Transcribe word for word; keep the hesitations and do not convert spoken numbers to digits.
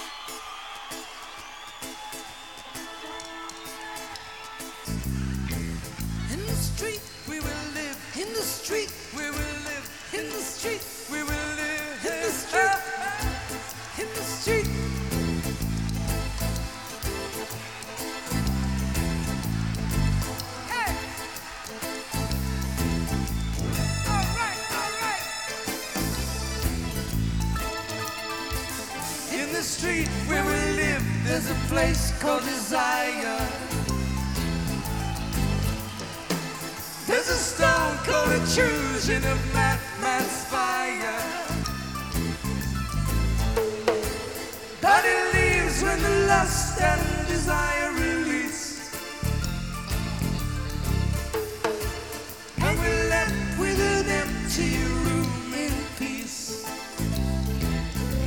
In the street we will live. In the street we will live. In the street we will live. In the street. In the street. Hey. All right, all right. In the street where we live, there's a place called Desire. There's a stone called intrusion of madman's fire. But it leaves when the lust and desire